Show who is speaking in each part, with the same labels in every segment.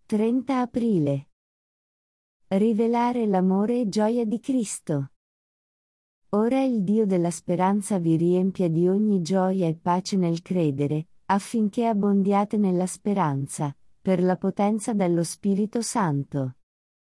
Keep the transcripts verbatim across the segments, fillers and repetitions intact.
Speaker 1: trenta aprile. Rivelare l'amore e gioia di Cristo. Ora il Dio della speranza vi riempia di ogni gioia e pace nel credere, affinché abbondiate nella speranza, per la potenza dello Spirito Santo.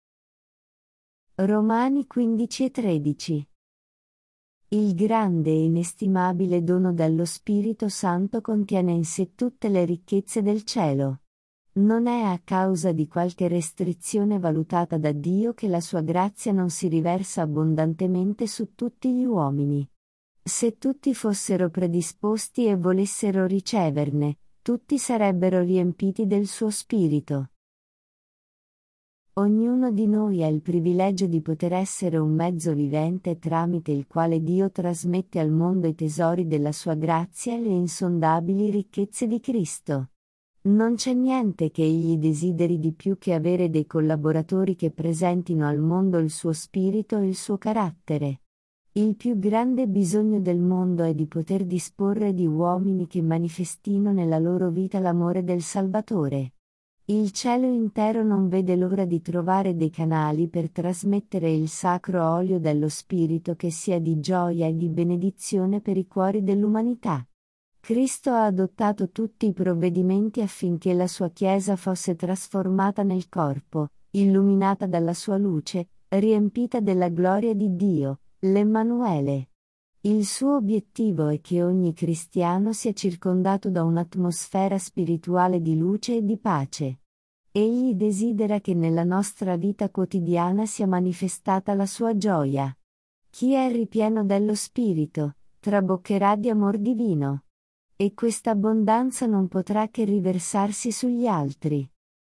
Speaker 1: Romani quindici e tredici. Il grande e inestimabile dono dello Spirito Santo contiene in sé tutte le ricchezze del cielo. Non è a causa di qualche restrizione valutata da Dio che la sua grazia non si riversa abbondantemente su tutti gli uomini. Se tutti fossero predisposti e volessero riceverne, tutti sarebbero riempiti del suo Spirito. Ognuno di noi ha il privilegio di poter essere un mezzo vivente tramite il quale Dio trasmette al mondo i tesori della sua grazia e le insondabili ricchezze di Cristo. Non c'è niente che egli desideri di più che avere dei collaboratori che presentino al mondo il suo spirito e il suo carattere. Il più grande bisogno del mondo è di poter disporre di uomini che manifestino nella loro vita l'amore del Salvatore. Il cielo intero non vede l'ora di trovare dei canali per trasmettere il sacro olio dello Spirito che sia di gioia e di benedizione per i cuori dell'umanità. Cristo ha adottato tutti i provvedimenti affinché la sua Chiesa fosse trasformata nel corpo, illuminata dalla sua luce, riempita della gloria di Dio, l'Emmanuele. Il suo obiettivo è che ogni cristiano sia circondato da un'atmosfera spirituale di luce e di pace. Egli desidera che nella nostra vita quotidiana sia manifestata la sua gioia. Chi è ripieno dello Spirito, traboccherà di amor divino. E questa abbondanza non potrà che riversarsi sugli altri.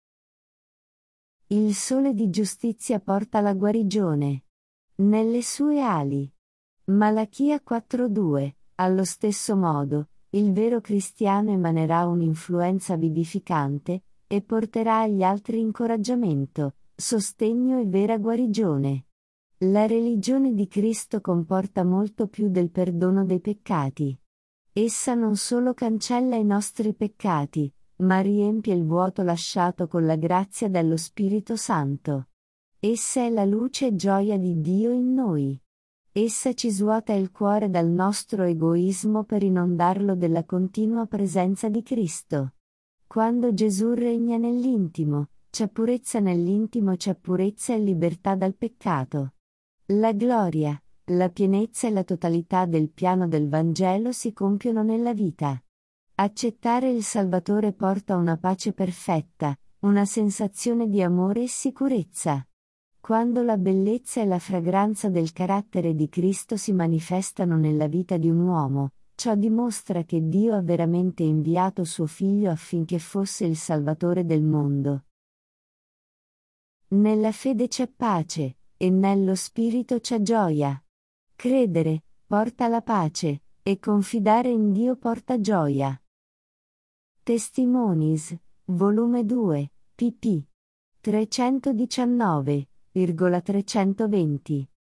Speaker 1: Il sole di giustizia porta la guarigione nelle sue ali. Malachia quattro due. Allo stesso modo, il vero cristiano emanerà un'influenza vivificante, e porterà agli altri incoraggiamento, sostegno e vera guarigione. La religione di Cristo comporta molto più del perdono dei peccati. Essa non solo cancella i nostri peccati, ma riempie il vuoto lasciato con la grazia dello Spirito Santo. Essa è la luce e gioia di Dio in noi. Essa ci svuota il cuore dal nostro egoismo per inondarlo della continua presenza di Cristo. Quando Gesù regna nell'intimo, c'è purezza nell'intimo, c'è purezza e libertà dal peccato. La gloria, la pienezza e la totalità del piano del Vangelo si compiono nella vita. Accettare il Salvatore porta una pace perfetta, una sensazione di amore e sicurezza. Quando la bellezza e la fragranza del carattere di Cristo si manifestano nella vita di un uomo, ciò dimostra che Dio ha veramente inviato suo Figlio affinché fosse il Salvatore del mondo. Nella fede c'è pace, e nello Spirito c'è gioia. Credere porta la pace, e confidare in Dio porta gioia. Testimonies, volume due, pp. trecentodiciannove, trecentoventi.